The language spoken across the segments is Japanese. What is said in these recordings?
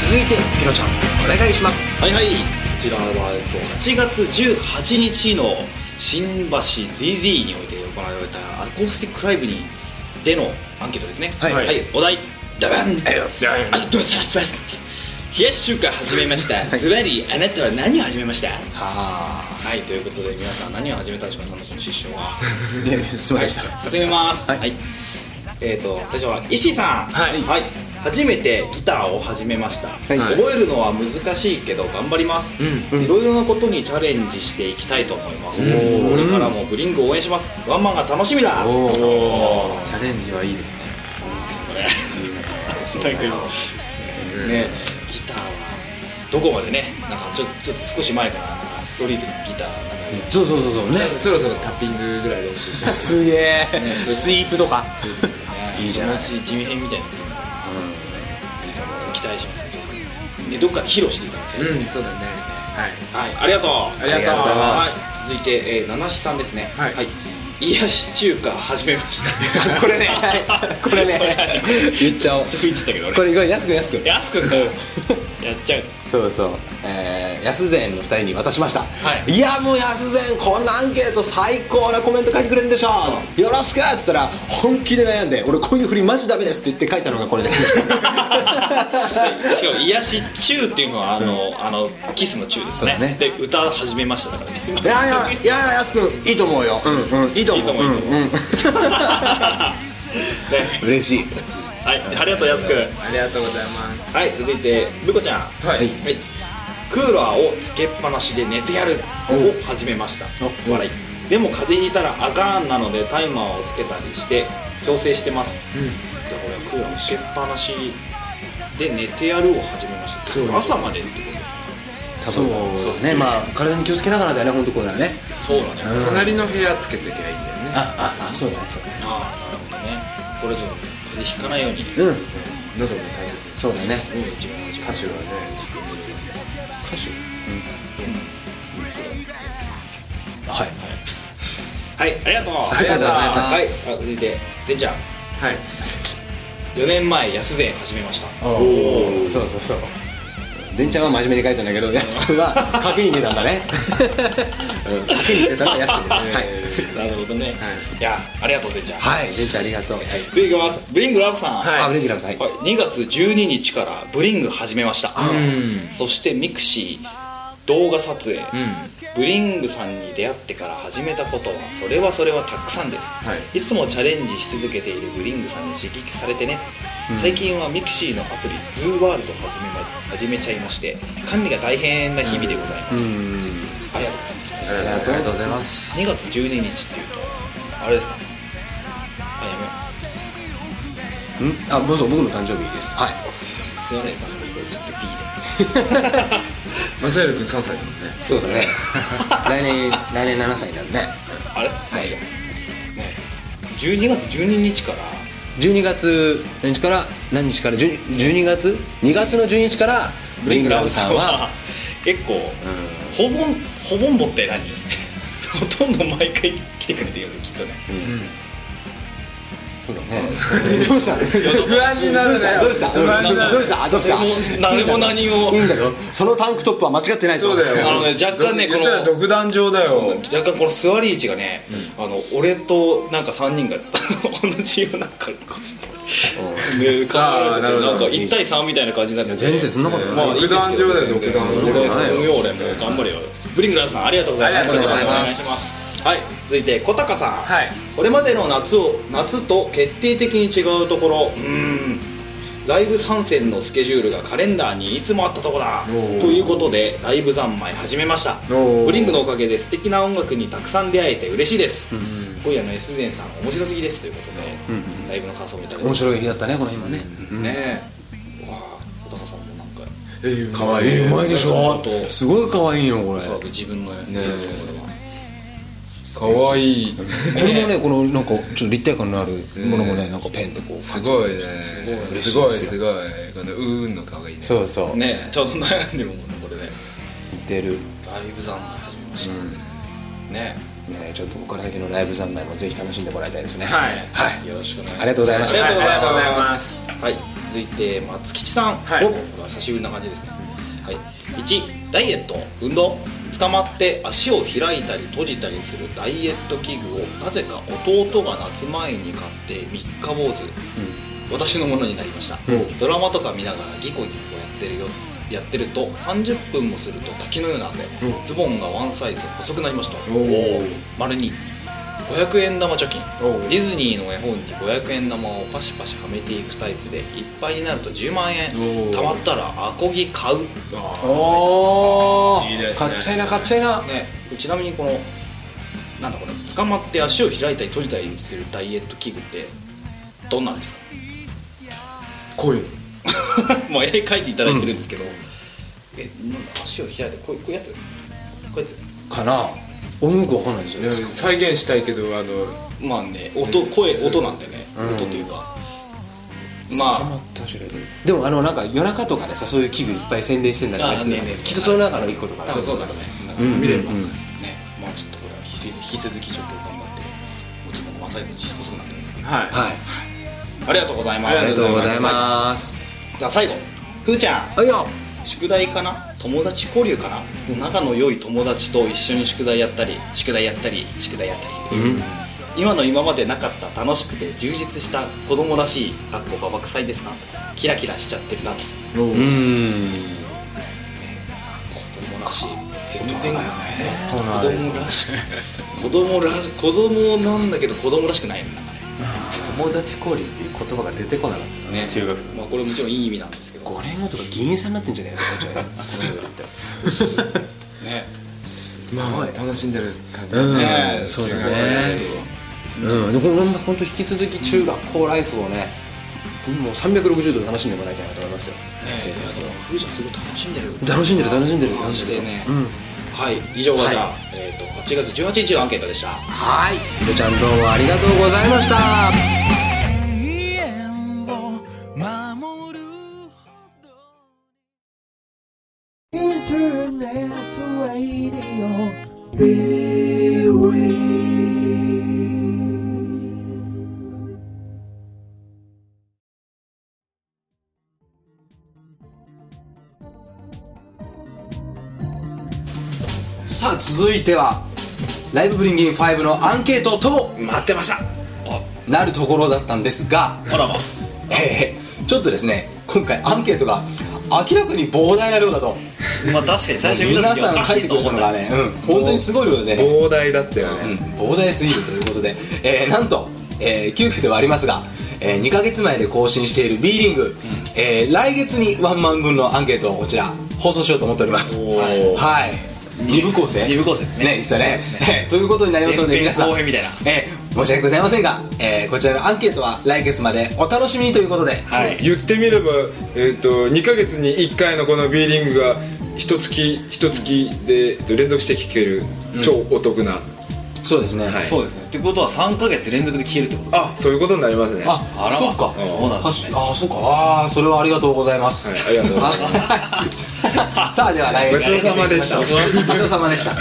続いてピロちゃんお願いします。 はいはい、こちらは8月18日の新橋 ZZ において行われたアコースティックライブにでのアンケートですね。 はい、 はい、お題ダバン、冷やし中華始めましたズバリあなたは何を始めました？はい、ということで皆さん何を始めたでしょうか、この失笑は。 いやすみませんでした。 進めます。はい、最初は石井さん。はい、初めてギターを始めました。覚えるのは難しいけど頑張ります。いろいろなことにチャレンジしていきたいと思います。これからもブリングを応援します。ワンマンが楽しみだ。 チャレンジはいいですね。 ね、ギターはどこまでね、なんかちょっと少し前からなんかストリートのギターなんかそうね、 そろそろタッピングぐらい練習して。 すげえ、スイープとかいいじゃない。 そのうち地味編みたいになってるから、期待しますね。でどっかで披露していただきたいですね。 そうだね。 はい、ありがとう。 ありがとうございます。 続いて七七さんですね。はい、癒し中華始めました。 これね言っちゃおう。 言っちゃったけど、 これ安くやっちゃう。 そう安善の2人に渡しました。いやもう安善こんなアンケート最高なコメント書いてくれるんでしょ、よろしくっつったら本気で悩んで、俺こういう振りマジダメですって言って書いたのがこれで。しかも癒し中っていうのはキスの中ですね。で歌始めましただからね。 いや安くんいいと思うよ。いいと思う。嬉しい。 はい、ありがとう安くん。 ありがとうございます。 はい、続いてぶこちゃん。クーラーをつけっぱなしで寝てやるを始めました。笑い。でも風邪ひいたらあかんなのでタイマーをつけたりして調整してます。じゃあこれはクーラーをつけっぱなしで寝てやるを始めました。朝までってこと？ そうね、まあ体に気をつけながらだよね、本当これはね。 そうだね。 隣の部屋つけてきゃいいんだよね。 そうだね。 なるほどね。これじゃ風邪ひかないように。 喉も大切に。 そうだね。 歌手はね、 歌手。 はい、ありがとう。 ありがとうございます。 はい、続いててんちゃん。4年前安善始めました。 そうでんちゃんは真面目に書いたんだけど、安くんは賭けに出たんだね。賭けに出たのは安くんです。 なるほどね。いや、ありがとうでんちゃん。 でんちゃんありがとう。 でいきます。ブリングラブさん。 ブリングラブさん。 2月12日からブリング始めました。そしてミクシー動画撮影、ブリングさんに出会ってから始めたことはそれはたくさんです。いつもチャレンジし続けているブリングさんに刺激されてね。最近はミクシーのアプリズーワールド始めちゃいまして、管理が大変な日々でございます。ありがとうございます。 ありがとうございます。 2月12日っていうとあれですか？やめよう。 僕の誕生日です。 すいません、これずっと P で。 マサエル君3歳だもんね。 そうだね。来年7歳になるね。 あれ12月12日から 12月何日から12月2月の12日からブリングラブさんは結構ほぼんぼって何？ほとんど毎回来てくれてるよね、きっとね。 どうした？ 不安になるね。 どうした誰も何もいいんだよ。そのタンクトップは間違ってないぞ。 そうだよ。 若干ね、この独壇場だよ。 若干この座り位置がね、俺となんか3人が同じような格好してなんか1対3みたいな感じになって、 全然そんなことない。 独壇場だよ、独壇場。 俺進むよ、俺も頑張れよ。ブリングラブさんありがとうございます。お願いします。はい、続いて小高さん。これまでの夏と決定的に違うところ、ライブ参戦のスケジュールがカレンダーにいつもあったところだということでライブ三昧始めました。ブリングのおかげで素敵な音楽にたくさん出会えて嬉しいです。今夜の安善さん面白すぎですということで、ライブの感想を見たり。 面白い日だったね、この日もね。 ねえ、小高さんもなんかかわいい。うまいでしょ。すごいかわいいよこれ。 自分のかわいい。 これもね、このなんかちょっと立体感のあるものもね、なんかペンでこう。 すごいね。すごい。このの顔がいいね。 そうね、ちょっと悩んでるもんね、これね。 似てる。 ライブ三昧始めましたね。 ね、ちょっとここから先のライブ三昧もぜひ楽しんでもらいたいですね。 はい、よろしくお願いします。 ありがとうございました。 ありがとうございます。はい、続いて松吉さん、お久しぶりな感じですね。はい、1、ダイエット、運動。捕まって足を開いたり閉じたりするダイエット器具をなぜか弟が夏前に買って三日坊主、私のものになりました。ドラマとか見ながらギコギコやってると30分もすると滝のような汗、ズボンがワンサイズ細くなりました。丸2、500円玉貯金。ディズニーの絵本に500円玉をパシパシはめていくタイプで、いっぱいになると10万円、たまったらアコギ買う。 おー、 いいですね。 買っちゃいな買っちゃいな、 ね、ちなみにこのなんだこれ、捕まって足を開いたり閉じたりするダイエット器具ってどんなんですか？ こういうのもう絵描いていただいてるんですけど、なんだ足を開いてこういうやつ、こういうやつかな。俺もよくわかんないですよね。 再現したいけどまあね、音なんでね、音というか、まあでもなんか夜中とかでさ、そういう器具いっぱい宣伝してんだから、きっとその中の一個とか。 そうだね、見ればね。まあちょっとこれは引き続きちょっと頑張って、もうちょっとマサイズ細くなってる。はい、ありがとうございます。 ありがとうございます。 じゃあ最後、ふーちゃん。 はいよ。 宿題かな、友達交流かな、仲の良い友達と一緒に宿題やったり、今の今までなかった楽しくて充実した子供らしいババ臭いですか、キラキラしちゃってる夏。子供らしい、全然子供なんだけど子供らしくないんだ。 友達交流っていう言葉が出てこなかったね、中学生。 まあこれもちろんいい意味なんですけど、 5年後とか議員さんになってんじゃねえかと思っちゃうね、この世だってね、 まあ楽しんでる感じだね。 そうだね。でこれ本当引き続き中学校ライフをね、もう360度楽しんでもらいたいなと思いますよ。生活を。 ふーちゃんすごい楽しんでる。 マジでね。 はい、以上がじゃあ8月18日のアンケートでした。 はい、ふーちゃんどうもありがとうございました。さあ続いてはライブブリンギン5のアンケートと待ってましたなるところだったんですが、 あらまちょっとですね、今回アンケートが明らかに膨大な量だと。 まあ確かに最初見た時はおかしいと思った皆さん書いてくれたのがね、本当にすごい量でね、 膨大だったよね。 膨大すぎるということで、なんと、急遽ではありますが、2ヶ月前で更新している B リング、来月にワンマン分のアンケートをこちら放送しようと思っております。はい、2部構成ですね。 実はね、ということになりますので、皆さん、 後編みたいな、 申し訳ございませんが、こちらのアンケートは来月までお楽しみにということで、 言ってみれば、2ヶ月に1回のこの B リングが一月で連続して聴ける超お得な。 そうですね。 そうですね。ってことは3ヶ月連続で聴けるってことですね。 あ、そういうことになりますね。 あ、そうか。 そうなんですね。 そうか。それはありがとうございます。 ありがとうございます。 さあでは来月。 ごちそうさまでした。 ごちそうさまでした。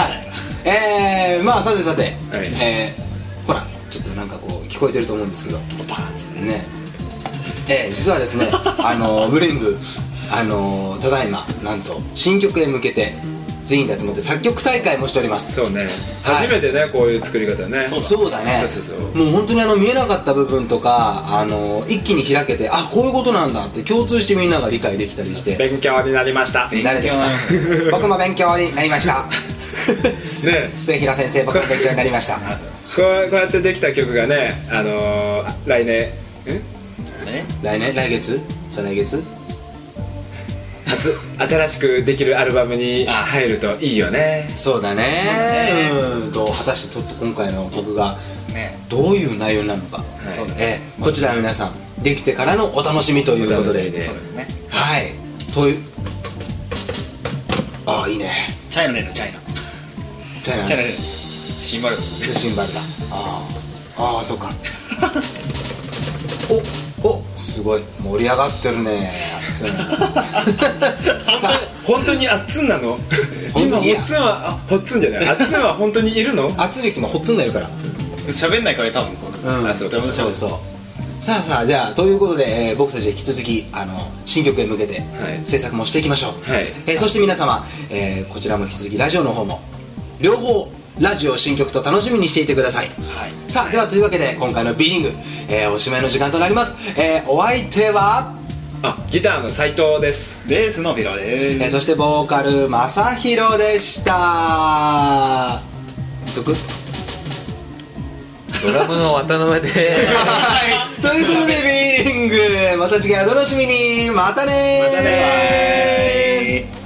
まあさて、ほらちょっとなんかこう聞こえてると思うんですけど、パーンね。実はですね、ブリングただいまなんと新曲へ向けて全員で集まって作曲大会もしております。 そうね、初めてね、こういう作り方ね。 そうだね。もう本当に見えなかった部分とか一気に開けて、こういうことなんだって共通してみんなが理解できたりして、 勉強になりました。 誰ですか？僕も勉強になりましたね。末平先生、僕も勉強になりました。 こうやってできた曲がね、来年来月再来月新しくできるアルバムに入るといいよね。 そうだね。果たして今回の曲がどういう内容なのか、こちらは皆さんできてからのお楽しみということで。そうですね。はい。という、いいね。 チャイナシンバルだ。 そうか。 お、すごい盛り上がってるね。あっつん本当にあっつんなの？今ホッツンはホッツンじゃない、あっつんは本当にいるの？ あっつりきもホッツンがいるから。 喋んないから多分これ、そうそう。さあじゃあということで、僕たち引き続き新曲へ向けて制作もしていきましょう。そして皆様、こちらも引き続きラジオの方も両方ラジオ新曲と楽しみにしていてください。さあではというわけで今回のビーリング、おしまいの時間となります。お相手はギターの斉藤です。 ベースのビロです。 そしてボーカル正弘でした。 ドラムの渡辺でということでビーリング、また次回お楽しみに。またねー。